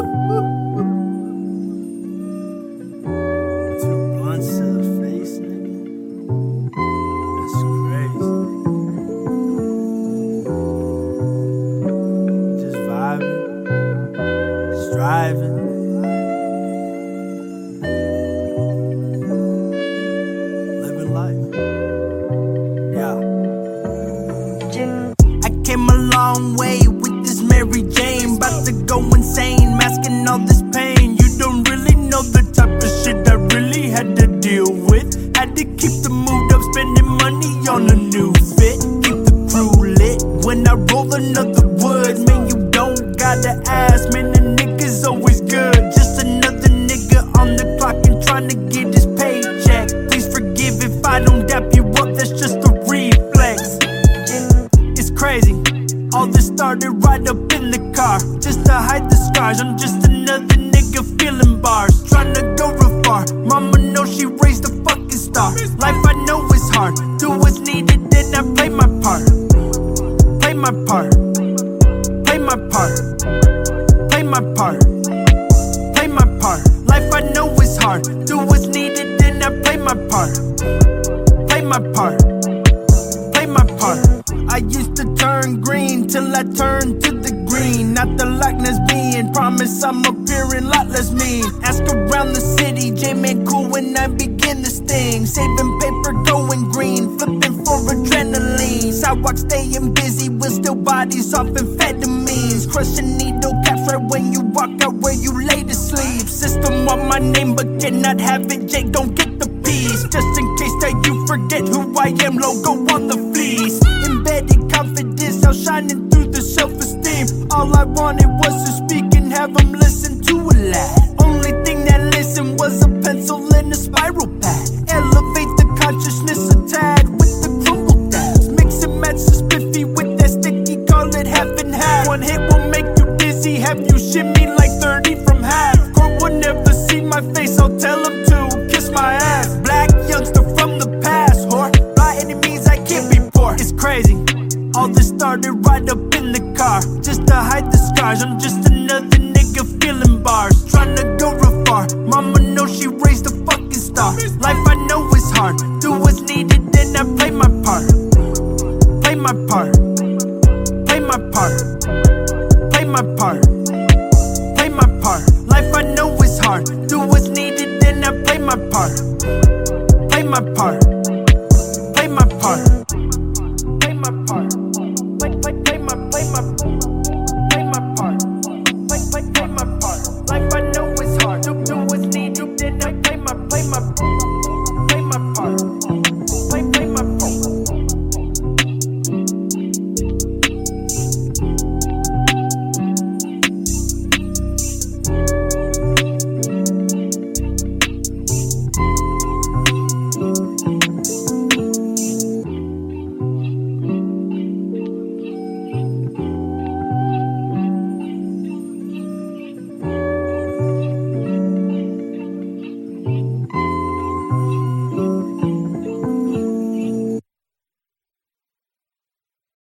blunts to the face, nigga. That's crazy. Just vibing, striving. Living life. Yeah. I came a long way with this Mary Jane. About to go insane, masking all this pain. You don't really know the type of shit I really had to deal with. Had to keep the mood up, spending money on a new fit. Keep the crew lit when I roll another wood. Man, you don't gotta ask, man, the nigga's always good. Just another nigga on the clock and trying to get his paycheck. Please forgive if I don't dap you up, that's just a reflex. It's crazy, all this started right up in the car. Just to hide the scars, I'm just another nigga feeling bars. Trying to go real far, mama knows she raised a fucking star. Life I know is hard, do what's needed, then I play my part. Play my part, play my part, play my part, play my part. Life I know is hard, do what's needed, then I play my part. Play my part, play my part. I used to turn green till I turned to the green. Not the likeness being, promise I'm appearing lot less mean. Ask around the city, J-Man cool when I begin to sting. Saving paper, going green, flipping for adrenaline. Sidewalk staying busy with still bodies off amphetamines. Crushing needle caps right when you walk out where you lay to sleep. System want my name but cannot have it, Jake don't get the piece. Just in case that you forget who I am, logo on the fleece. Embedded confidence, out shining through the self-esteem. All I wanted was to speak and have them listen to a lot. Only thing that listened was a pencil and a spiral pad. Elevate the consciousness a tad with the crumble dabs. Mix and match the spiffy with that sticky, call it half and half. One hit will make you dizzy, have you shimmy like 30 from half. Court will never see my face, I'll tell them to kiss my ass. Black youngster from the past, whore. By any means I can't be poor. It's crazy, all this started right up in the car. Just to hide the scars, I'm just another nigga feeling bars. Trying to go real far, mama knows she raised a fucking star. Life I know is hard, do what's needed, then I play my part. Play my part, play my part, play my part, play my part. Life I know is hard, do what's needed, then I play my part. Play my part, play my part, play my part, play my part, play my part. Life I know is hard, do what's needed, then I play my